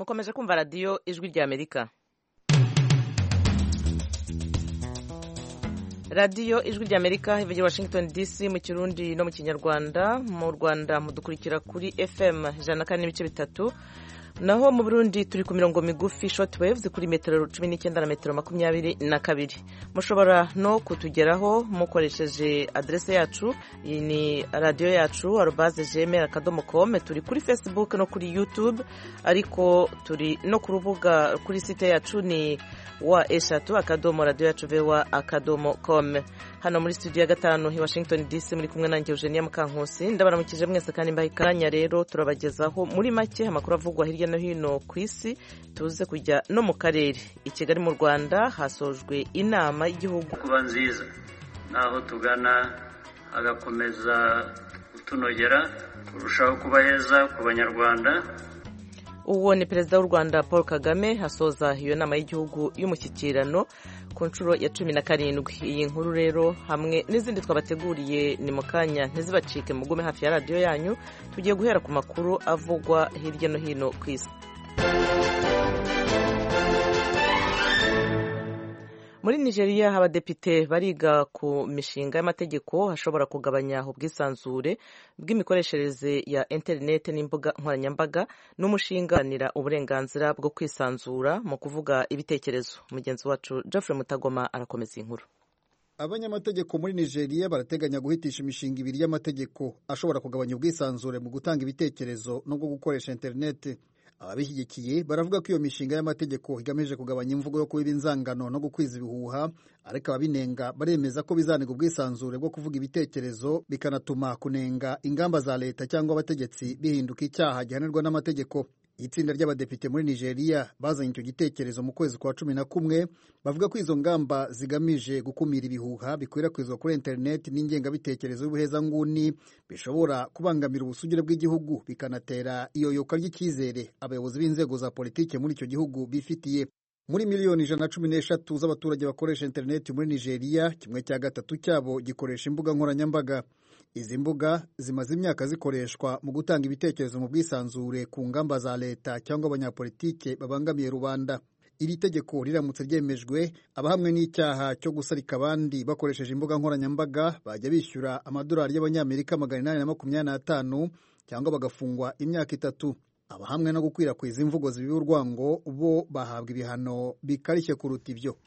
mukomeje kumva radiyo ijwi ry'Amerika. radiyo ijwi ry'Amerika ivugira Washington DC mu Kirundi no mu Kinyarwanda. Mu Rwanda mudukurikira kuri FM 104.3, naho mu Burundi turi ku mirongo migufi shortwaves kuri metero 19 na metero 22. Mushobora no kutugeraho mukoresheje adresse yacu, ni radio yacu @gmail.com. Turi kuri Facebook no kuri YouTube, ariko turi no ku rubuga kuri site yacu ni wa@radio-yacu.com. Hano muri studio ya gatanu hi Washington DC muri kumwe nanjye Eugenia Mukankusi. Ndabaramukije mwese kandi mbaha ikanya. Rero turabagezaho muri make amakuru avugwa hirya no hino ku isi, tuze kujya no mu karere. I Kigali mu Rwanda hasojwe inama y'igihugu kuba nziza, naho tugana agakomeza kutunogera, kurushaho kuba heza ku Banyarwanda. Uwo ni Perezida w'u Rwanda Paul Kagame hasoza iyo nama y'igihugu y'umushyikirano ku nshuro ya 17. Iyi nkuru rero hamwe n'izindi twabateguriye ni mu kanya, ntizibacike, mugume hafi ya radio yanyu. Tugiye guhera ku makuru avugwa hirya no hino ku isi. Muri Nigeria abadepite bariga ku mishinga y'amategeko hashobora kugabanya ubwisanzure bw'imikoreshereze ya internet n'imbuga nkoranyambaga, n'umushinga uharanira uburenganzira bwo kwisanzura mu kuvuga ibitekerezo. Mugenzi wacu Geoffrey Mutagoma arakomeza inkuru. Abanyamategeko muri Nigeria barateganya guhitisha imishinga 2 y'amategeko ashobora kugabanya ubwisanzure mu gutanga ibitekerezo no gukoresha internet. Ababishyigikiye baravuga ko iyo mishinga y'amategeko igamije kugabanya imvugo yo kubiba inzangano no gukwiza ibihuha, ariko ababinenga baremeza ko bizaniga ubwisanzure bwo kuvuga ibitekerezo, bikanatuma kunenga ingamba za leta cyangwa abategetsi bihinduka icyaha gihanirwa n'amategeko. Itsinda ry'abadepite muri Nigeria bazanye icyo gitekerezo mu kwezi kwa 11, bavuga ko izo ngamba zigamije gukumira ibihuha bikwirakwizwa kuri internet n'ingengabitekerezo y'ubuhezanguni bishobora kubangamira ubusugire bw'igihugu, bikanatera iyoyoka ry'icyizere abayobozi b'inzego za politike muri icyo gihugu bifitiye. Muri miliyoni 113 z'abaturage bakoresha internet muri Nigeria, 1/3 cyabo gikoresha imbuga nkoranyambaga. Izi mbuga zimaze imyaka zikoreshwa mu gutanga ibitekerezo mu bwisanzure ku ngamba za leta cyangwa abanyapolitike babangamiye rubanda. Iri tegeko riramutse ryemejwe, abahamwe n'icyaha cyo gusarika abandi bakoresheje imbuga nkoranyambaga bajya bishyura amadolari y'abanyamerika 825 cyangwa bagafungwa imyaka 3. Abahamwe no gukwirakwiza imvugo zibiba urwango bo bahabwa ibihano bikarishye kuruta ibyo.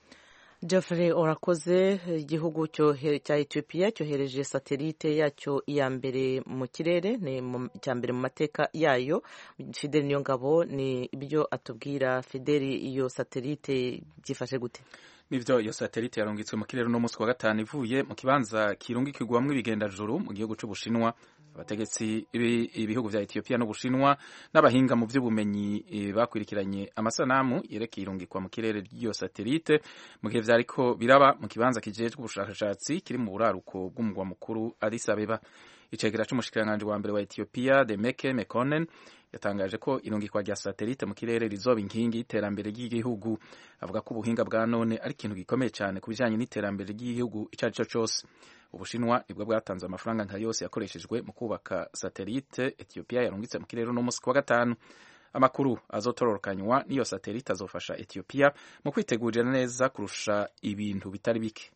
Geoffrey orakoze. Igihugu cya Ethiopia cyohereje satelite yacyo iya mbere mu kirere, ni cya mbere mu mateka yayo. Fidel Niyongabo ni ibyo atubwira. Fidel, iyo satelite byifashe gute? Nivyo, iyo satelite yarungitswe mu kirere no munsi wa gatanu ivuye mu kibanza kirungikirwamwe ibigendajuru mu gihugu cy'Ubushinwa. Abategetsi ibihugu vya Ethiopia no Bushinwa n'abahinga mu by'ubumenyi bakwirikiranye amasanamu yerekeye irungikwa mu kirere ry'iyo satelite mu gihe vyariko biraba mu kibanza kijejwe ubushakashatsi kiri mu buraruko bw'umugwa mukuru Addis Abeba. Icegera c'umushikiranganje wa mbere wa Ethiopia Demeke Mekonnen yatangaje ko irungikwa rya satelite mu kirere rizoba inkingi y'iterambere ry'igihugu. Avuga ko ubuhinga bwa none ari ikintu gikomeye cyane ku bijanye n'iterambere ry'igihugu icyo ari cyo cyose. Ubushinwa nibwo bwatanze amafaranga nka yose yakoreshejwe mu kubaka satelite Ethiopia yarungitse mu kirere no munsi wa gatanu. Amakuru azotororokanywa n'iyo satelite azofasha Ethiopia mu kwitegurira neza kurusha ibintu bitari bike.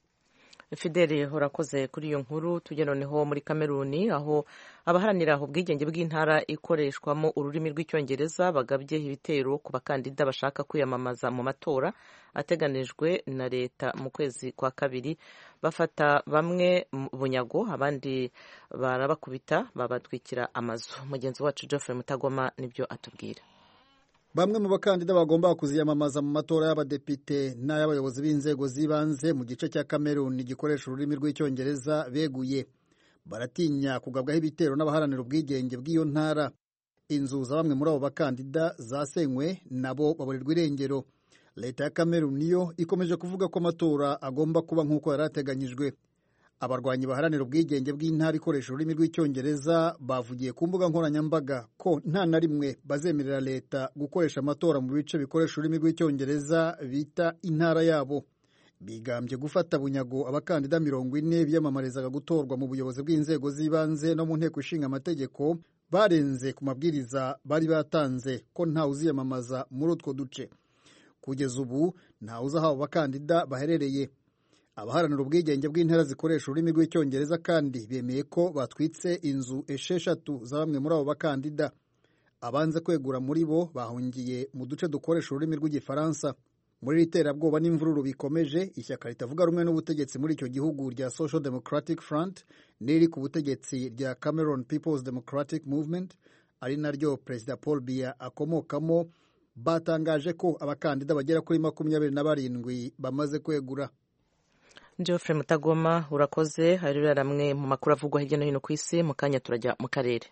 Fidel, urakoze kuri iyo nkuru. Tujye noneho muri Kameruni, aho abaharanira ubwigenge bw'intara ikoreshwamo ururimi rw'icyongereza bagabye ibitero ku bakandida bashaka kwiyamamaza mu matora ateganijwe na leta mu kwezi kwa 2. Bafata bamwe bunyago, abandi barabakubita, babatwikira amazu. Mugenzi wacu Geoffrey Mutagoma nibyo atubwira. Bamwe mu bakandida bagomba kuziyamamaza mu matora y'abadepite n'ay'abayobozi b'inzego z'ibanze mu gice cya Kameruni gikoresha ururimi rw'icyongereza beguye. Baratinya kugabwaho ibitero n'abaharanira ubwigenge bw'iyo ntara. Inzu za bamwe muri abo bakandida zasenywe, nabo baburirwa irengero. Leta ya Kameruni yo ikomeje kuvuga ko amatora agomba kuba nk'uko yari ateganyijwe. Abarwanyi baharanira ubwigenge bw'intara ikoresha ururimi rw'icyongereza bavugiye ku mbuga nkoranyambaga ko nta na rimwe bazemerera leta gukoresha amatora mu bice bikoresha ururimi rw'icyongereza bita intara yabo. Bigambye gufata bunyago abakandida 40 biyamamarizaga gutorwa mu buyobozi bw'inzego z'ibanze no mu nteko ishinga amategeko, barenze ku mabwiriza bari batanze ko ntawe uziyamamaza muri utwo duce. Kugeza ubu ntawe uzi aho abo bakandida baherereye. Abaharanira ubwigenge bw'intara zikoresha ururimi rw'icyongereza kandi bemeye ko batwitse inzu 6 za bamwe muri abo bakandida. Abanze kwegura muri bo bahungiye mu duce dukoresha ururimi rw'igifaransa. Muri iri terabwoba n'imvururu bikomeje, ishyaka ritavuga rumwe n'ubutegetsi muri icyo gihugu rya Social Democratic Front n'iri ku butegetsi rya Cameroon People's Democratic Movement, ari naryo Perezida Paul Biya akomokamo, batangaje ko abakandida bagera kuri 27 bamaze kwegura. Geoffrey Mutagoma, urakoze. Hari ramwe mu makuru avugwa hirya no hino ku isi. Mu kanya turajya mu karere.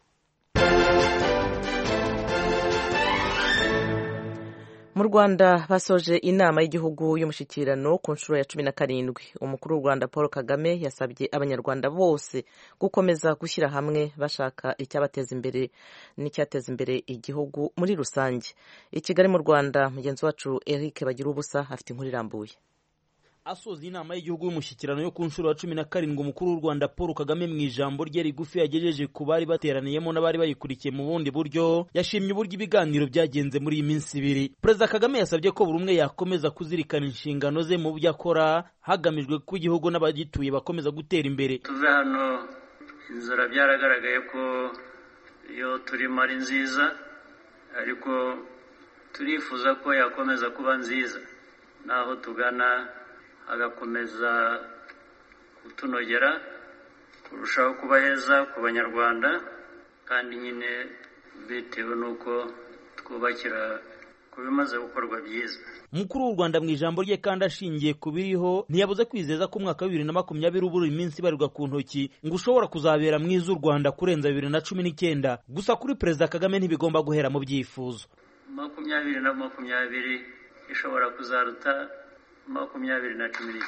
Mu Rwanda basoje inama y'igihugu y'umushyikirano ku nshuro ya 17. Umukuru w'u Rwanda Paul Kagame yasabye abanyarwanda bose gukomeza gushyira hamwe bashaka icyabateza imbere n'icyateza imbere igihugu muri rusange. I Kigali mu Rwanda, mugenzi wacu Eric Bagirubusa afite inkuru irambuye. Asoza inama y'igihugu y'umushyikirano yo ku nshuro ya 17, umukuru w'u Rwanda Paul Kagame mu ijambo rye rigufi yagejeje ku bari bateraniyemo n'abari bayikurikiye mu bundi buryo, yashimye uburyo ibiganiro byagenze muri iyi minsi ibiri. Perezida Kagame yasabye ko buri umwe yakomeza kuzirikana inshingano ze mu byo akora, hagamijwe ko igihugu n'abagituye bakomeza gutera imbere. Tuve hano inzira byaragaragaye ko iyo turimo ari nziza, ariko turifuza ko yakomeza kuba nziza, naho tugana agakomeza kutunogera, kurushaho kuba heza ku banyarwanda, kandi nyine bitewe n'uko twubakira ku bimaze gukorwa byiza. Umukuru w'u Rwanda mu ijambo rye kandi ashingiye ku biriho, ntiyabuze kwizeza ko umwaka wa 2020 ubura iminsi ibarirwa ku ntoki ngo ushobora kuzabera mwiza u Rwanda kurenza 2019. Gusa kuri Perezida Kagame ntibigomba guhera mu byifuzo. 2020 ishobora kuzaruta 2019.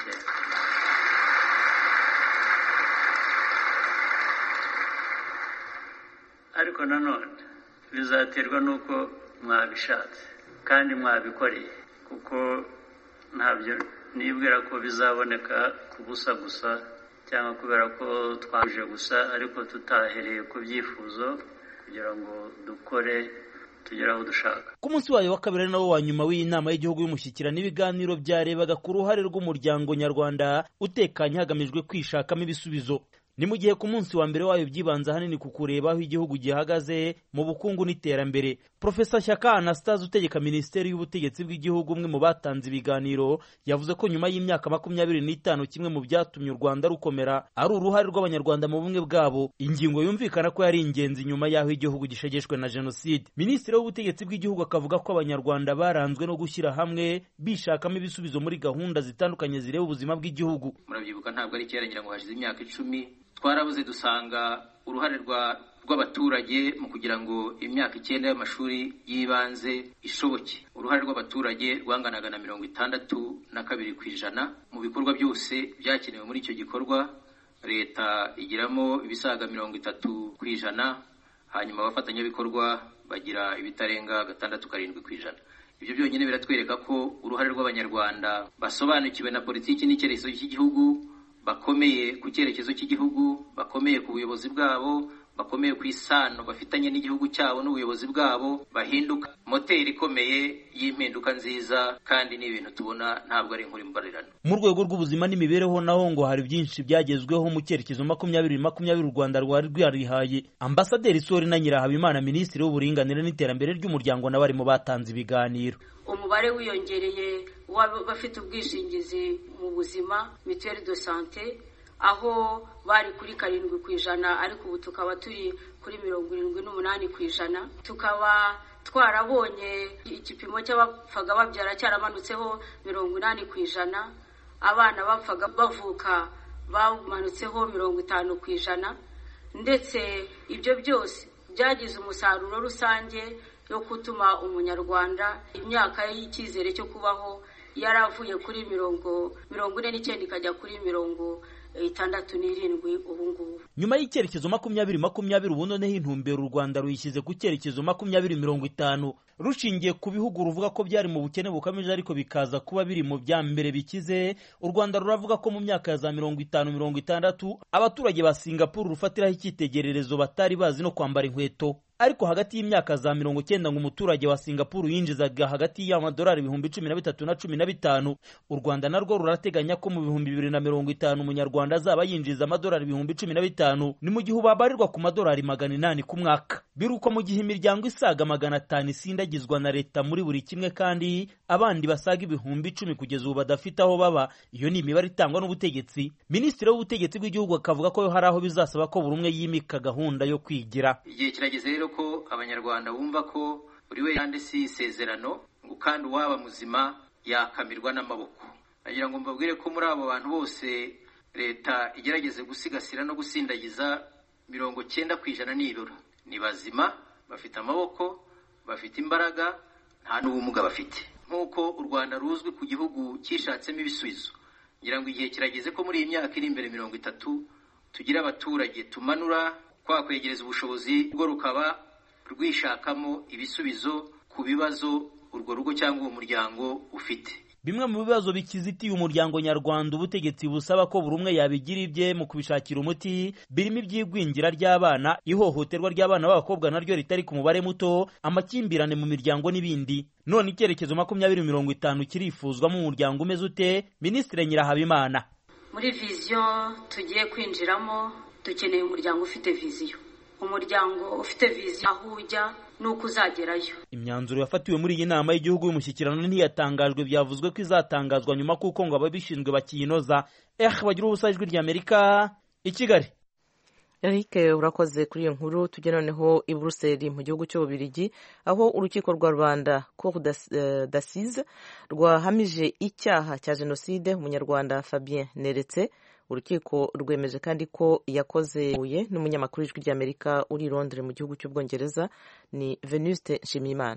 Ariko nanone bizaterwa n'uko mwabishatse kandi mwabikoreye, kuko ntabyo nibwira ko bizaboneka ku busa gusa cyangwa kubera ko twabije gusa, ariko tutahereye ku byifuzo kugira ngo dukore tugera aho dushaka. Ku munsi wayo wa kabiri nawo wa nyuma w'iyi nama y'igihugu y'umushyikirano, ibiganiro byarebaga ku ruhare rw'umuryango nyarwanda utekanye hagamijwe kwishakamo ibisubizo. Ni mu gihe ku munsi wa mbere wayo byibanze ahanini ku kureba aho igihugu gihagaze mu bukungu n'iterambere. Professor Shyaka Anastase utegeka Minisiteri y'Ubutegetsi bw'igihugu, umwe mu batanze ibiganiro, yavuze ko nyuma y'imyaka 25 kimwe mu byatumye u Rwanda rukomera ari uruhare rw'abanyarwanda mu bumwe bwabo, ingingo yumvikana ko yari ingenzi nyuma y'aho igihugu gishegeshwe na Jenoside. Minisitiri w'Ubutegetsi bw'igihugu akavuga ko abanyarwanda baranzwe no gushyira hamwe bishakamo ibisubizo muri gahunda zitandukanye zireba ubuzima bw'igihugu. Murabyibuka ntabwo ari kera, ngira ngo hashize imyaka 10 twarabuze dusanga uruhare rw'abaturage mu kugira ngo imyaka 9 y'amashuri y'ibanze ishoboke. Uruhare rw'abaturage rwanganaga na 62% mu bikorwa byose byakenewe muri icyo gikorwa. Leta igiramo ibisaga 30%, hanyuma abafatanyabikorwa bagira ibitarenga 6-7%. Ibyo byonyine biratwereka ko uruhare rw'abanyarwanda basobanukiwe na politiki n'icyerekezo cy'igihugu, bakomeye ku cyerekezo cy'igihugu, bakomeye ku buyobozi bwabo, bakomeye ku isano bafitanye n'igihugu cyabo n'ubuyobozi bwabo, bahinduka moteri ikomeye y'impinduka nziza, kandi ni ibintu tubona ntabwo ari inkuru imbarirano. Mu rwego rw'ubuzima n'imibereho naho ngo hari byinshi byagezweho mu cyerekezo 2020 u Rwanda rwari rwarihaye. Ambasaderi Sorina Nyirahabimana, Minisitiri w'Uburinganire n'Iterambere ry'Umuryango, nawe ari mu batanze ibiganiro. Umubare wiyongereye w'abafite ubwishingizi mu buzima, mituelle de santé, aho bari kuri 7%, ariko ubu tukaba turi kuri 78%. Tukaba twarabonye igipimo cy'abapfaga babyara cyaramanutseho 80%, abana bapfaga bavuka bamanutseho 50%, ndetse ibyo byose byagize umusaruro rusange yo gutuma umunyarwanda imyaka y'icyizere cyo kubaho yaravuye kuri 49 ikajya kuri 67 ubu ngubu. Nyuma y'icyerekezo 2020 ubu noneho intumbero u Rwanda ruyishyize ku cyerekezo 2050, rushingiye ku bihugu ruvuga ko byari mu bukene bukamije ariko bikaza kuba biri mu bya mbere bikize. U Rwanda ruravuga ko mu myaka ya za 50-60 abaturage ba Singapore rufatiraho icyitegererezo batari bazi no kwambara inkweto. ariko hagati y'imyaka za 90 ngo umuturage wa Singapore yinjizaga hagati y'amadolari 13,000 na 15,000. U Rwanda narwo rurateganya ko mu 2050 umunyarwanda azaba yinjiza amadolari 15,000, ni mu gihe babarirwa ku madolari 800 ku mwaka. Biruko mu gihe imiryango isaga 500 isindagizwa na leta muri buri kimwe, kandi abandi basaga 10,000 kugeza ubu badafite aho baba. Iyo ni imibare itangwa n'ubutegetsi. Minisitiri w'ubutegetsi bw'igihugu akavuga ko hari aho bizasaba ko buri umwe yimika gahunda yo kwigira. Igihe kirageze rero ko abanyarwanda bumva ko buri we yanditse isezerano ngo kandi uwaba muzima yakamirwa n'amaboko. Nagira ngo mbabwire ko muri abo bantu bose leta igerageze gusigasira no gusindagiza 90% nibura ni bazima, bafite amaboko, bafite imbaraga, nta n'ubumuga bafite. Nk'uko u Rwanda ruzwi ku gihugu cyishatsemo ibisubizo, ngira ngo igihe kirageze ko muri iyi myaka iri imbere 30 tugira abaturage tumanura kwa kwegereza ubushobozi bwo rukaba rwishakamo ibisubizo ku bibazo urwo rugo cyangwa uwo muryango ufite. Bimwe mu bibazo bikizitiye umuryango nyarwanda ubutegetsi busaba ko buri umwe yabigira ibye mu kubishakira umuti, birimo iby'igwingira ry'abana, ihohoterwa ry'abana b'abakobwa naryo ritari ku mubare muto, amakimbirane mu miryango n'ibindi. None icyerekezo 2050 kirifuzwa mu muryango umeze ute? Minisitiri Nyirahabimana: muri vision tugiye kwinjiramo dukeneye umuryango ufite vision, umuryango ufite vision aho ujya nuko uzagerayo. Imyanzuro yafatiwe muri iyi nama y'igihugu y'umushyikirano ntiyatangajwe, byavuzwe ko izatangazwa nyuma kuko ngo ababishinzwe bakiyinoza. Bagira ubusa ijwi ry'Amerika i Kigali. Eric, urakoze kuri iyo nkuru. Tujye noneho i Bruxelles mu gihugu cy'Ububiligi, aho urukiko rwa Rwanda Cour d'assises rwahamije icyaha cya jenoside umunyarwanda Fabien Neretse. Urukiko rwemeje kandi ko yakoze n'umunyamakuru w'ijwi ry'Amerika uri i Londres mu gihugu cy'Ubwongereza ni Venuste Nshimiyimana.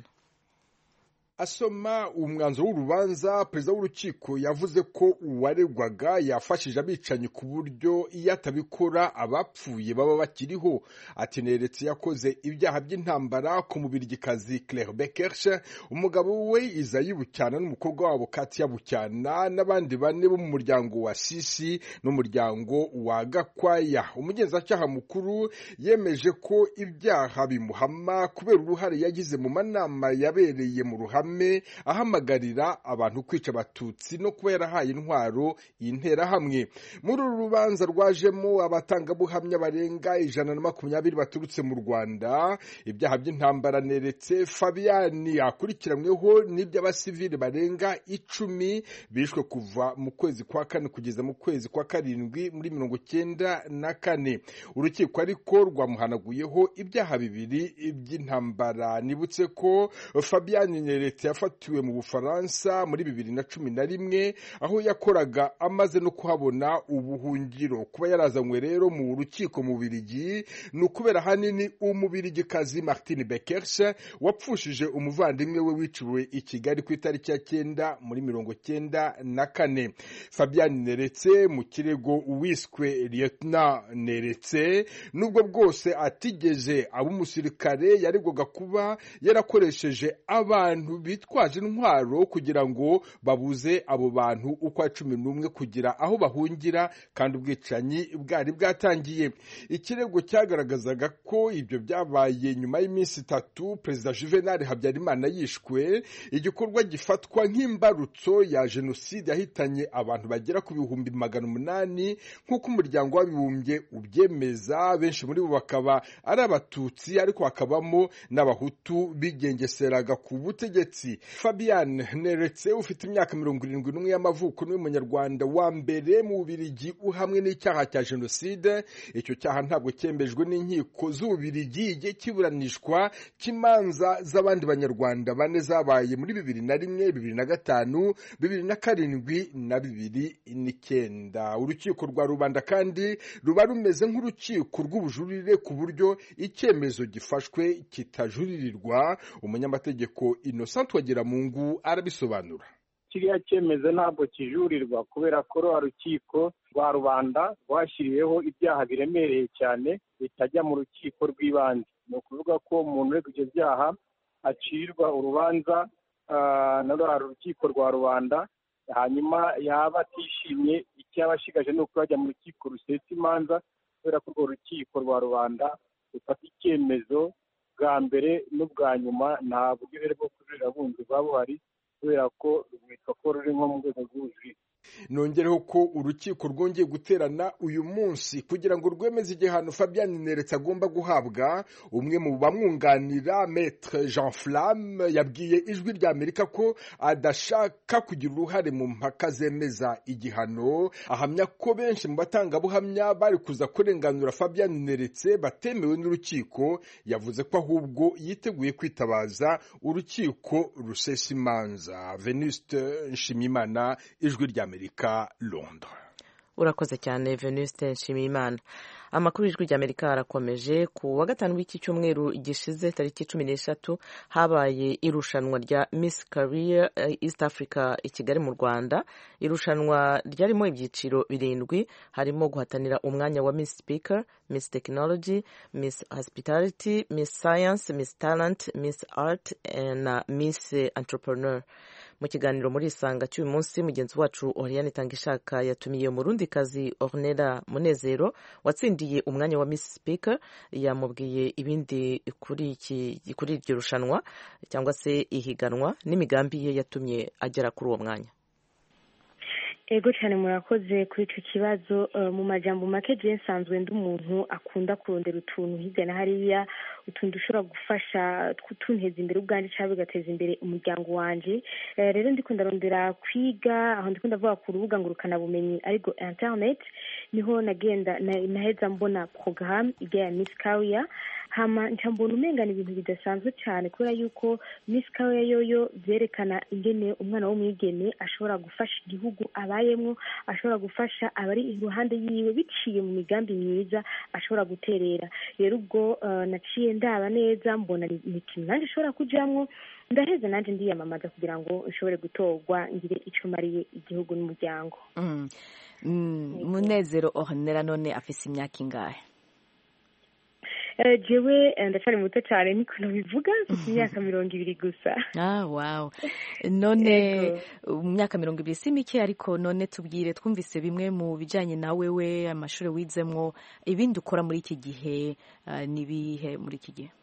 Asoma umwanzuro w'urubanza, perezida w'urukiko yavuze ko uwaregwaga yafashije abicanyi ku buryo iyo atabikora abapfuye baba bakiriho. Ati Neretse yakoze ibyaha by'intambara ku mubirigikazi Claire Beckersh, umugabo we Isayi Bucyana n'umukobwa wabo Katia Bucyana n'abandi 4 bo mu muryango wa Sisi n'umuryango wa Gakwaya. Umugenzacyaha mukuru yemeje ko ibyaha bimuhama kubera uruhare yagize mu manama yabereye mu ruhame ahamagarira abantu kwica abatutsi no kuba yarahaye intwaro interahamwe. Muri uru rubanza rwajemo abatangabuhamya barenga 120 baturutse mu Rwanda. Ibyaha by'intambara Neretse Fabian akurikiranyweho n'iby'abasivili barenga 10 bishwe kuva mu kwezi kwa 4 kugeza mu kwezi kwa 7 muri 1994. Urukiko ariko rwamuhanaguyeho ibyaha 2 by'intambara. Nibutse ko Fabian Neretse yafatiwe mu Bufaransa muri 2011 aho yakoraga amaze no kuhabona ubuhungiro. Kuba yarazanywe rero mu rukiko mu Bubiligi ni ukubera hanini umubirigikazi Martine Beckersh wapfushije umuvandimwe we wiciwe i Kigali ku itariki ya 9 muri 1994. Fabian Neretse mu kirego uwiswe Lieutenant Neretse nubwo bwose atigeze ab'umusirikare yaregwaga kuba yarakoresheje abantu bitwaje intwaro kugira ngo babuze abo bantu uko 11 kugira aho bahungira kandi ubwicanyi bwari bwatangiye. Ikirego cyagaragazaga ko ibyo byabaye nyuma y'iminsi 3 Perezida Juvenal Habyarimana yishwe, igikorwa gifatwa nk'imbarutso ya jenoside yahitanye abantu bagera ku 800,000 nk'uko umuryango w'abibumbye ubyemeza. Benshi muri bo bakaba ari abatutsi ariko hakabamo n'abahutu bigengeseraga ku butegetsi. Fabian Neretse ufite imyaka 71 y'amavuko n'umunyarwanda wa mbere mu Bubiligi uhamwe n'icyaha cya jenoside. Icyo cyaha ntabwo cyembejwe n'inkiko z'Ububiligi igihe kiburanishwa cy'imanza z'abandi banyarwanda 4 zabaye muri 2001, 2005, 2007 na 2009. Urukiko rwa rubanda kandi ruba rumeze nk'urukiko rw'ubujurire ku buryo icyemezo gifashwe kitajuririrwa. Umunyamategeko Innocent Twagiramungu arabisobanura. Kiriya cyemezo ntabwo kijurirwa kubera ko urukiko rwa rubanda rwashyiriweho ibyaha biremereye cyane bitajya mu rukiko rw'ibanze. Ni ukuvuga ko umuntu uri kujya byaha acirwa urubanza na rukiko rwa rubanda, hanyuma yaba atishimye icyaba ashigaje ni uko yajya mu rukiko rusesa imanza kubera ko urwo rukiko rwa rubanda rufata icyemezo bwa mbere n'ubwa nyuma nta buryo bwo kujurira bundi buba buhari kubera ko rwitwa ko ruri nko mu rwego rw'ubujurire. Nongereho ko urukiko rwongeye guterana uyu munsi kugira ngo rwemeze igihano Fabien Neretse agomba guhabwa. Umwe mu bamwunganira Maître Jean Flamme yabwiye Ijwi rya Amerika ko adashaka kugira uruhare mu mpaka zemeza igihano, ahamya ko benshi mu batangabuhamya bari kuza kurenganura Fabien Neretse batemewe n'urukiko. Yavuze ko ahubwo yiteguye kwitabaza urukiko rusesa imanza. Venuste Nshimiyimana, Ijwi rya Amerika, Londres. Urakoze cyane Venuste Nshimiyimana. Amakuru y'Ijwi ry'Amerika arakomeje. Ku wa gatanu w'iki cyumweru gishize tariki 13 habaye irushanwa rya Miss Career East Africa i Kigali mu Rwanda. Irushanwa ryarimo ibyiciro 7, harimo guhatanira umwanya wa Miss Speaker, Miss Technology, Miss Hospitality, Miss Science, Miss Talent, Miss Art na Miss Entrepreneur. Mu kiganiro muri Isanga cy'uyu munsi, mugenzi wacu Oriane Tangishaka yatumiye Murundikazi Ornella Munezero watsindiye umwanya wa Miss Speaker. Yamubwiye ibindi kuri iryo rushanwa cyangwa se ihiganwa n'imigambi ye yatumye agera kuri uwo mwanya. Ego cyane murakoze kuri icyo kibazo. Mu majambo make je nsanzwe ndi umuntu akunda kurondera utuntu hirya na hariya, utuntu dushobora gufasha kutunteza imbere ubwanjye cyangwa bigateza imbere umuryango wanje. Rero ndiko ndarondera kwiga, aho ndiko ndavuga ku rubuga ngurukana bumenyi ariko internet, niho naheza mbona programme ya Miss Career. Hama ncambona umengana ibintu bidasanzwe cyane kubera yuko Miss Career yoyo byerekana ingene umwana w'umwigeme ashobora gufasha igihugu abayemwo, ashobora gufasha abari iruhande yiwe biciye mu migambi myiza ashobora guterera. Rero ubwo naciye ndaba neza mbona ni ikintu nanjye ashobora kujamwo, ndaheze nanjye ndiyamamaza kugira ngo nshobore gutorwa ngire ico mariye igihugu n'umuryango. Munezero Ornella none afise imyaka ingahe? Jewe ndacari muto cyane niko bivuga, imyaka 20 gusa. Wow. None imyaka 20 si mike, ariko none tubwire, twumvise bimwe mu bijanye na wewe, amashuri wizemwo, ibindi ukora muri iki gihe nibihe muri iki gihe?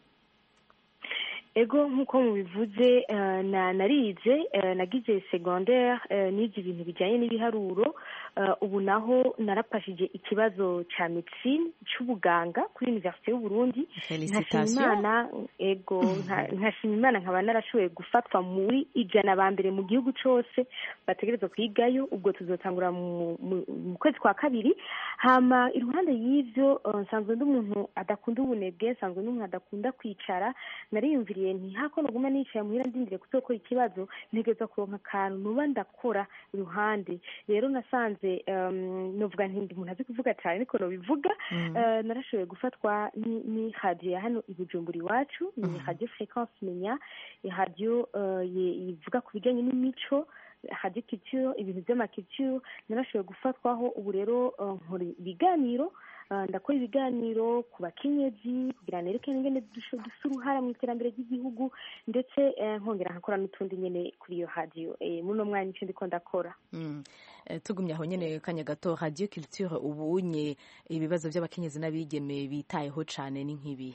Ego nkuko mubivuze, narize nagize secondaire, nize ibintu bijanye n'ibiharuro. Ubu naho narapashije ikibazo ca medicine c'ubuganga kuri Université y'u Burundi. Nkashimimana, ego nkashimimana nkaba narashoboye gufatwa muri 100 ba mbere mu gihugu cyose bategerezwa kwigayo. Ubwo tuzotangura mu kwezi kwa kabiri. Hama iruhande y'ivyo nsanzwe ndi umuntu adakunda ubunebwe, nsanzwe ndi umuntu adakunda kwicara. Nariyumviriye nti hako noguma nicaye muhira ndindire kuzokora ikibazo, ntegeza kuronka akantu nuba ndakora iruhande. Rero nasanze novuga nti ndi umuntu azi kuvuga cyane niko no bivuga. Narashoboye gufatwa ni radio ya hano i Bujumbura iwacu, ni radio Fréquence Menya, radio ivuga ku bijanye n'imico, radio culture, ibintu by'amaculture. Narashoboye gufatwaho. Ubu rero nkora ibiganiro, ndakora ibiganiro ku bakenyezi kugira nerekane ingene dusuruhara mu iterambere ry'igihugu, ndetse nkongera nkakora n'utundi nyene kuri iyo radio. Muri no mwanya icyo ndiko ndakora. Tugumye aho nyene kanya gato, radio culture ubunye ibibazo by'abakenyezi n'abigeme bitayeho cyane ni nk'ibi?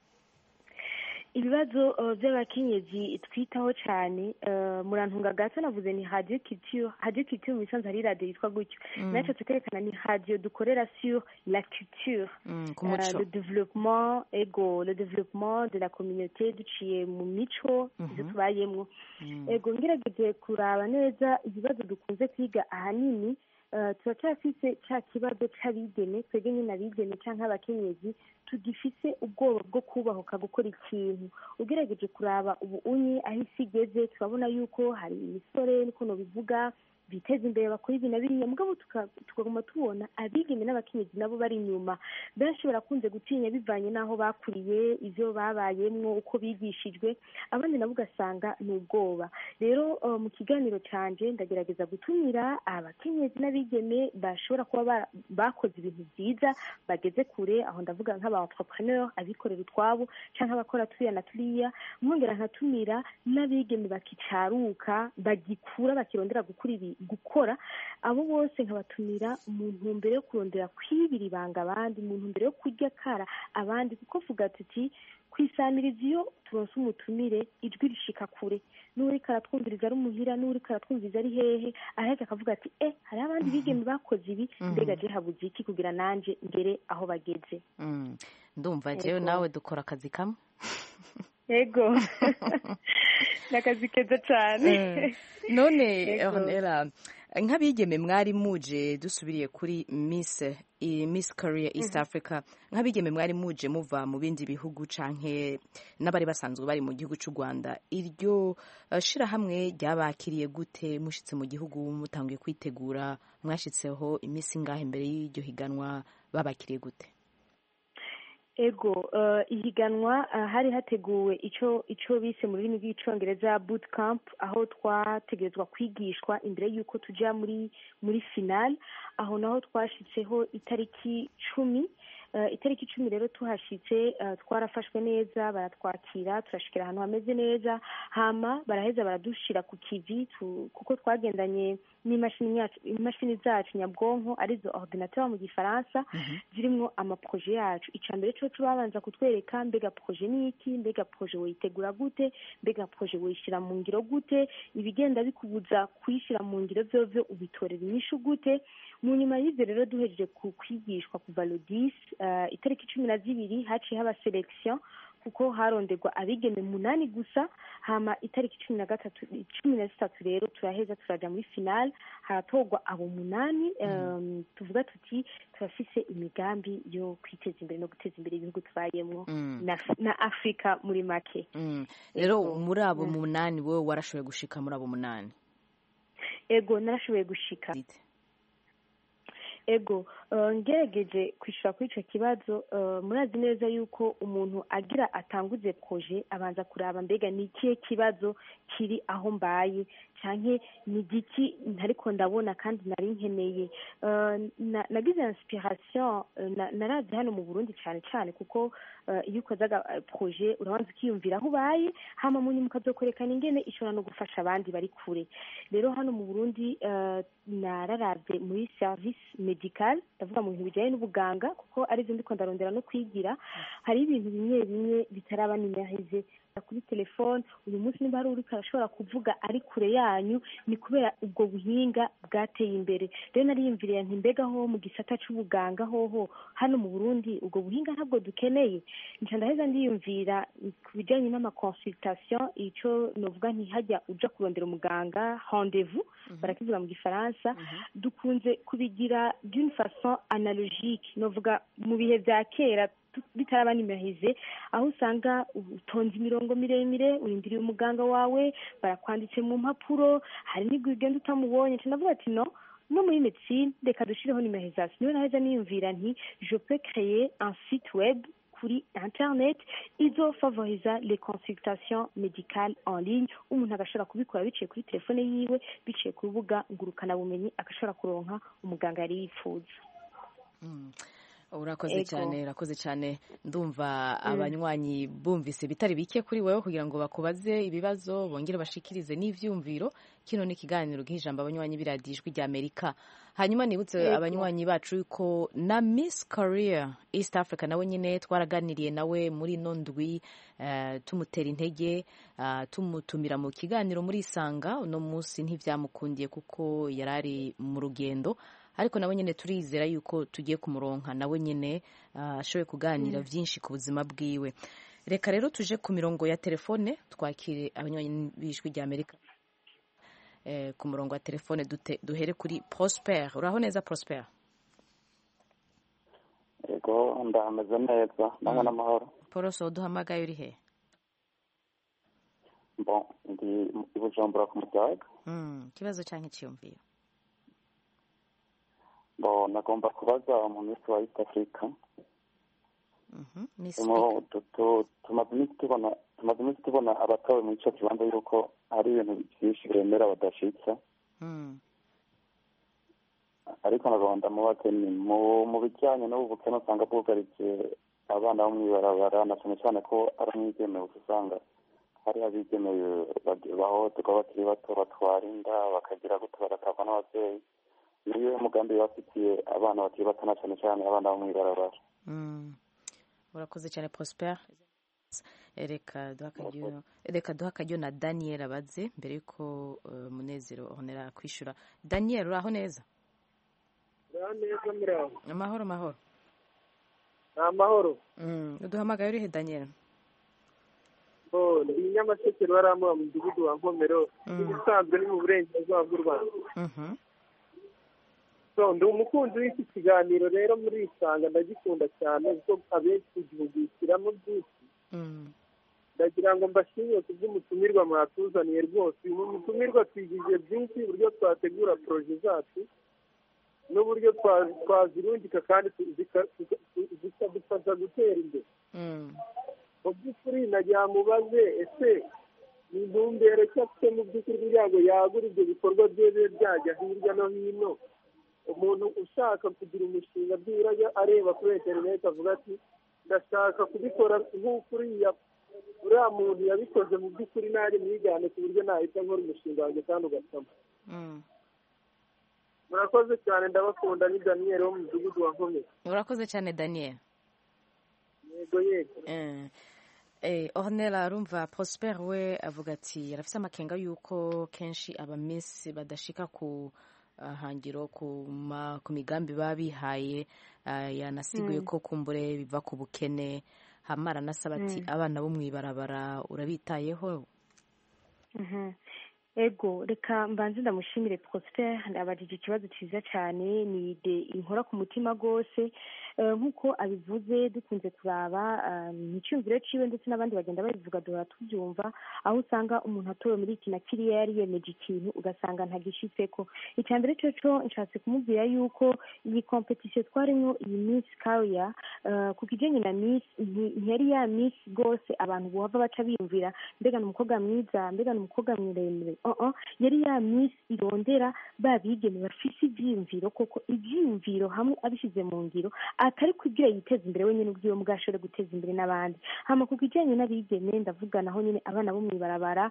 Ibibazo by'abakenyezi twitaho cyane, murantunga gato navuze ni radio culture. Radio culture mu bisanzwe hari radio yitwa gutyo, naco tukerekana ni radio dukorera sur la culture, le développement, le développement de la communauté duciye mu mico izo tubayemwo. Ego ngerageje kuraba neza ibibazo dukunze kwiga ahanini, turacyafise cya kibazo c'abigeme, twebwe nyine abigeme canke abakenyezi tugifise ubwoba bwo kubahuka gukora ikintu. Ugerageje kuraba ubu unyi aho isi igeze, turabona yuko hari imisore niko no bivuga biteza imbere bakora ibi na biriya, mugabo tukaguma tubona abigeme n'abakenyezi nabo bari inyuma. Benshi barakunze gutinya bivanye n'aho bakuriye, ivyo babayemwo, uko bigishijwe, abandi nabo ugasanga ni ubwoba. Rero mu kiganiro canje ndagerageza gutumira abakenyezi n'abigeme bashobora kuba bakoze ibintu byiza, bageze kure, aho ndavuga nk'aba entrepreneur, abikorera utwabo canke abakora turiya na turiya. Mwongera nkatumira n'abigeme bakicaruka, bagikura, bakirondera gukora. Abo bose nkabatumira mu ntumbero yo kurondera kwibira ibanga abandi, mu ntumbero yo kurya kara abandi, kuko vuga tuti kwisamiriza iyo turonse umutumire ijwi rishika kure n'uriko aratwumviriza ari umuhira n'uriko aratwumviriza ari hehe aheza akavuga ati hari abandi bigeme bakoze ibi mbega je habuze iki kugira nanje ngere aho bageze. Ndumva jewe nawe dukora akazi kamwe. Yego. Nakazi keza cyane. None Ornella, nk'abigeme mwari muje dusubiriye kuri Miss Career East Africa, nk'abigeme mwari muje muva mu bindi bihugu canke n'abari basanzwe bari mu gihugu cy'u Rwanda, iryo shirahamwe ryabakiriye gute mushitse mu gihugu mutangiye kwitegura, mwashitseho iminsi ngahe imbere y'iryo higanwa, babakiriye gute? Ego ihiganwa hari hateguwe ico bise mu rurimi rw'icongereza boot camp, aho twategerezwa kwigishwa imbere y'uko tuja muri final, aho naho twashitseho itariki 10. Itariki 10 rero tuhashitse twarafashwe neza, baratwakira, turashikira ahantu hameze neza, hama baraheza baradushira ku kivi kuko twagendanye n'imashini zacu nyabwonko arizo ordinateur mu gifaransa zirimwo amaproje yacu. Icambere cyo tubabanza kutwereka mbega proje ni iki, mbega proje woyitegura gute, mbega proje woyishira mu ngiro gute, ibigenda bikubuza kuyishira mu ngiro vyovyo ubitorera inyishu gute. Mu nyuma y'ivyo rero duhejeje kwigishwa kuva le 10 itariki 12 haciye haba selection kuko haronderwa abigeme 8 gusa, hama itariki 13 rero turaheza turaja muri final, haratogwa abo 8. Tuvuga tuti turafise imigambi yo kwiteza imbere no guteza imbere ibihugu tubayemwo na Afrika muri make. Rero muri abo 8 wowe warashoboye gushika muri abo 8? Ego narashoboye gushika. Ego ngerageje kwishura kuri ico kibazo, murazi neza yuko umuntu agira atanguze proje abanza kuraba mbega ni ikihe kibazo kiri aho mbaye canke ni giki ntariko ndabona kandi nari nkeneye. Nagize inspiration narazi hano mu Burundi cyane kuko iyo ukozaga proje urabanza ukiyumvira aho ubaye, hama mu nyuma ukazokwerekana ingene ishobora no gufasha abandi bari kure. Rero hano mu Burundi nararavye muri service medical, ndavuga mu bintu bijanye n'ubuganga kuko ari byo ndiko ndarondera no kwigira. Hari ibintu bimwe bitaraba nimerize kuri telefone. Uyu munsi nimba hari uriko arashobora kuvuga ari kure yanyu, ni kubera ubwo buhinga bwateye imbere. Rero nariyumviriye nti mbega ho mu gisata c'ubuganga hoho hano mu Burundi ubwo buhinga ntabwo dukeneye. Nca ndaheza ndiyumvira ku bijanye n'amaconsultation, ico novuga nti hajya uja kurondera umuganga rendez-vous barakivuga mu gifaransa, dukunze kubigira d'une façon analogique, novuga mu bihe vya kera bitaraba nimerize, aho usanga utonze imirongo miremire urindiriye umuganga wawe, barakwanditse mu mpapuro, hari n'igwe ugenda utamubonye. Ndavuga ati no muri médecine reka dushireho numérisation. Niyo naheza niyumvira nti je peux créer un site web kuri internet izo favoriza les consultations médicales en ligne. Umuntu agashobora kubikora biciye kuri telefone yiwe, biciye ku rubuga ngurukana bumenyi, agashobora kuronka umuganga yari yifuza. Urakoze cyane. Ndumva abanywanyi bumvise bitari bike kuri wewe kugira ngo bakubaze ibibazo bongere bashikirize n'ivyumviro. Kino ni kiganiro gihijamba abanywanyi biradijwe rya Amerika. Hanyuma nibutse abanywanyi bacu yuko na Miss Career East Africa nawe nyine twaraganiriye nawe muri nondwi, tumutera intege, tumutumira mu kiganiro muri Isanga. Uno munsi ntivyamukundiye kuko yarari mu rugendo, ariko nawe nyine turizera yuko tugiye kumuronka nawe nyine ashoboye kuganira byinshi ku buzima bwiwe. Reka rero tuje ku mirongo ya telefone twakire abanywanyi b'ijwi rya Amerika. Ku murongo wa telefone duhere kuri Prosper. Uraho neza Prosper? Yego ndameze neza, namwe n'amahoro. Poroso duhamagaye uri he? Ndi i Bujumbura ku Musaga. Kibazo canke ciyumviro? Nagomba kubaza mu Miss wa East Africa. Tumaze iminsi tubona abatawe mu ico kibanza yuko hari ibintu byinshi bemera badashitsa. Ariko nagomba mubaze ni mu bijyanye n'ubukene usanga bwugarije abana bo mw'ibarabara, na cyane ko ari umwigemewe, usanga hari abigemewe bahohoterwa bakiri bato, batwara inda, bakagira gute, bagatagwa n'ababyeyi. Niyo mugambi bafitiye abana bakiri bato, na cyane abana bo mw'ibarabara. Urakoze cyane Prosper. reka duha akaryo na Daniel abaze mbere yuko Munezero honera kwishura. Daniel uraho neza? neza muraho. Amahoro amahoro. Uduhamagaye urihe Daniel? Ni Nyamasheke Rwarama mu mudugudu wa Nkomero, ibisanzwe ni mu burengerazuba bw'u Rwanda. Ndi umukunzi w'iki kiganiro rero muri Isanga, ndagikunda cyane kuko abenshi gihugukiramo byinshi. Ndagira ngo mbashimire ku bw'umutumirwa mwatuzaniye rwose. Uyu mutumirwa twigije byinshi, uburyo twategura poroje zacu n'uburyo twazirungika kandi zikadufasha gutera imbere. Mu by'ukuri nagira mubaze, ese ni intumbero ki afite mu by'ukuri kugira ngo yagure ibyo bikorwa bye bibe byajya hirya no hino? Umuntu ushaka kugira umushinga by'urajya areba kuri interineti avuga ati ndashaka kubikora nk'uko uriya muntu yabikoze, mu by'ukuri nari mwigane ku buryo nahita nkora umushinga wanjye kandi ugasama. Murakoze cyane, ndabakunda. Ni Daniel wo mu mudugudu wa Nkomero. Urakoze cyane Daniel. Yego. Ornella arumva Prosper we avuga ati yarafise amakenga yuko kenshi abamisi badashika ku hangiro ku migambi babihaye, yanasiguye ko kumbure biva ku bukene. Hamara nasaba ati abana bo mwibarabara urabitayeho? Ego, reka mbanze ndamushimire Prosper, abajije ikibazo cyiza cyane, ni inkora ku mutima rwose. Nk'uko abivuze dukunze kuraba icyumviro ciwe ndetse n'abandi bagenda babivuga duhora tubyumva, aho usanga umuntu atowe muri iki na kiriya yari yemeje ikintu ugasanga ntagishitseko. Icya mbere cyo nshatse kumubwira yuko iyi competition twarimo iyi Miss Career ku kijyanye na Miss ntiyari ya Miss rwose abantu bohava baca biyumvira mbega n'umukobwa mwiza, mbega n'umukobwa muremure. Yari ya Miss irondera babigeme bafise ivyiyumviro, koko ivyiyumviro hamwe abishize mu ngiro atari kugira yiteza imbere wenyine ubwiwe mugashobora guteza imbere n'abandi. Hama ku kijyanye n'abigeme ndavuga naho nyine abana bo mwibarabara,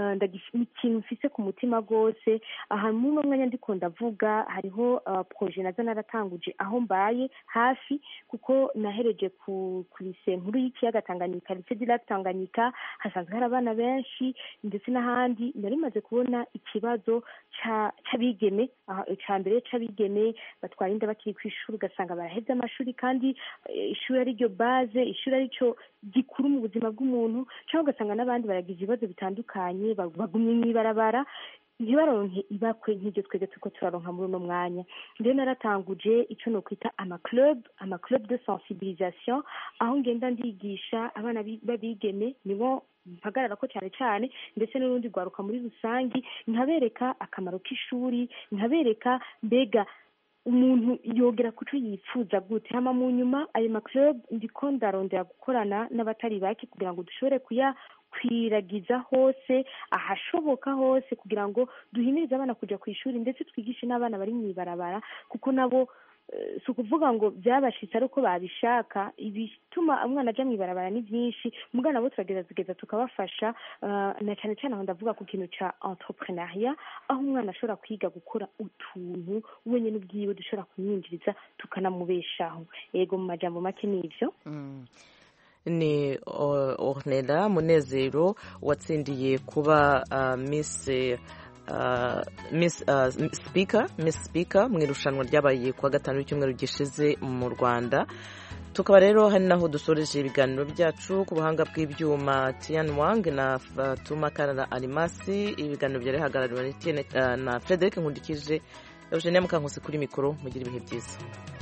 ikintu mfise ku mutima rwose. Aha mu mwanya ndiko ndavuga hariho projet nazo naratanguje aho mbaye hafi, kuko nahereje ku lycée nkuru y'ikiyaga Tanganyika, lycée de Tanganyika, hasanzwe hari abana benshi ndetse n'ahandi. Nari maze kubona ikibazo c'abigeme, icya mbere c'abigeme batwara inda bakiri ku ishuri ugasanga baraheze amashuri, kandi ishuri ari ryo base, ishuri ari cyo gikuru mu buzima bw'umuntu, cyangwa ugasanga n'abandi baragize ibibazo bitandukanye bagumye mw'ibarabara ntibaronke ibakwe nk'ibyo twebwe turiko turaronka muri uno mwanya. Rero naratanguje icyo nokwita amaclub de sensibilisation, aho ngenda ndigisha abana babigeme, nibo mpagarara ko cyane cyane, ndetse n'urundi rwaruka muri rusangi, nkabereka akamaro k'ishuri, nkabereka mbega umuntu yogera kuco yifuza gute. Hama mu nyuma ayo maclub ndiko ndarondera gukorana n'abatari bake kugira ngo dushobore kwiragiza hose ahashoboka hose, kugira ngo duhimirize abana kuja ku ishuri ndetse twigishe n'abana bari mw'ibarabara, kuko nabo si ukuvuga ngo byabashitse ari uko babishaka. Ibituma umwana aja mw'ibarabara ni byinshi, mugana nabo turagerageza tukabafasha, na cyane cyane aho ndavuga ku kintu ca entrepreneuria, aho umwana ashobora kwiga gukora utuntu wenyine ubwiwe dushobora kumwinjiriza tukanamubeshaho. Yego, mu majambo make nivyo. Ni Ornella Munezero watsindiye kuba Miss Speaker mu irushanwa ryabaye kuwa gatanu w'icyumweru gishize mu Rwanda. Tukaba rero hari naho dusoreje ibiganiro byacu. Ku buhanga bw'ibyuma Tian Wang na Fatuma Karara Alimasi, ibiganiro byari hagarariwe na Frederic Nkundikije, Eugenie Mukankusi kuri mikoro. Mugira ibihe byiza.